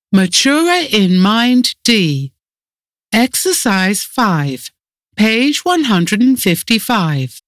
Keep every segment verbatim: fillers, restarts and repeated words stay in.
Matura in Mind D. Exercise five, page one hundred fifty-five.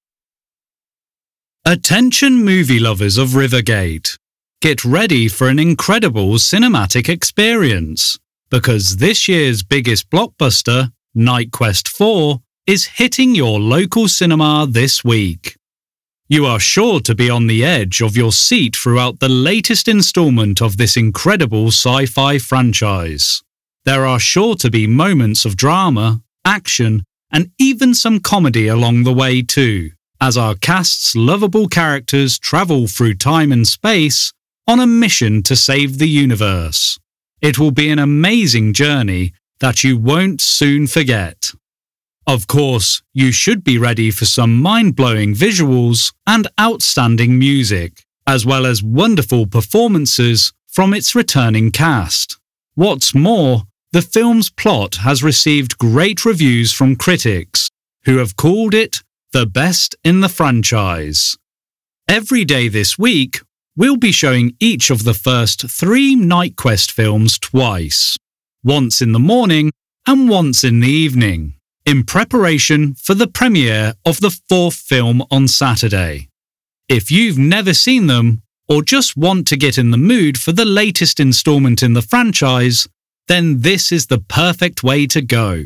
Attention movie lovers of Rivergate. Get ready for an incredible cinematic experience, because this year's biggest blockbuster, Night Quest four, is hitting your local cinema this week. You are sure to be on the edge of your seat throughout the latest installment of this incredible sci-fi franchise. There are sure to be moments of drama, action, and even some comedy along the way too, as our cast's lovable characters travel through time and space on a mission to save the universe. It will be an amazing journey that you won't soon forget. Of course, you should be ready for some mind-blowing visuals and outstanding music, as well as wonderful performances from its returning cast. What's more, the film's plot has received great reviews from critics, who have called it the best in the franchise. Every day this week, we'll be showing each of the first three Night Quest films twice, once in the morning and once in the evening, in preparation for the premiere of the fourth film on Saturday. If you've never seen them, or just want to get in the mood for the latest installment in the franchise, then this is the perfect way to go.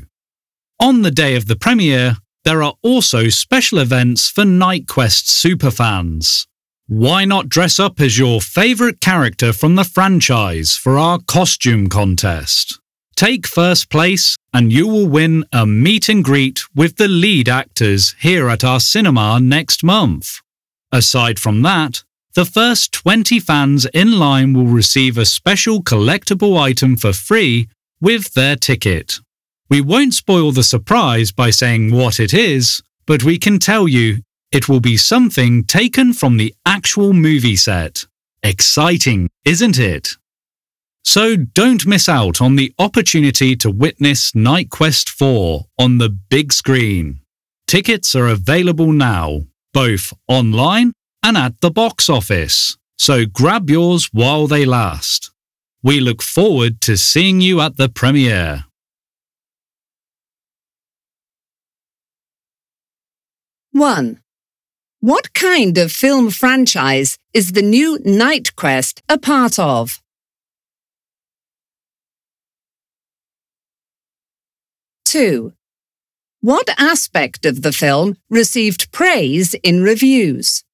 On the day of the premiere, there are also special events for Night Quest superfans. Why not dress up as your favourite character from the franchise for our costume contest? Take first place and you will win a meet and greet with the lead actors here at our cinema next month. Aside from that, the first twenty fans in line will receive a special collectible item for free with their ticket. We won't spoil the surprise by saying what it is, but we can tell you it will be something taken from the actual movie set. Exciting, isn't it? So don't miss out on the opportunity to witness Night Quest four on the big screen. Tickets are available now, both online and at the box office, so grab yours while they last. We look forward to seeing you at the premiere. one. What kind of film franchise is the new Night Quest a part of? two. What aspect of the film received praise in reviews?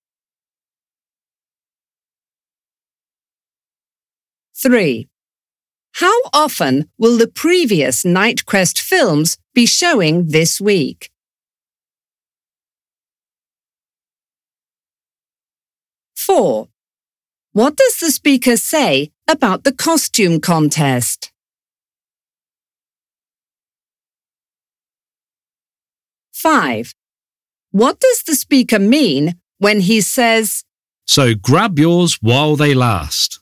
three. How often will the previous Night Quest films be showing this week? four. What does the speaker say about the costume contest? five. What does the speaker mean when he says, "So grab yours while they last"?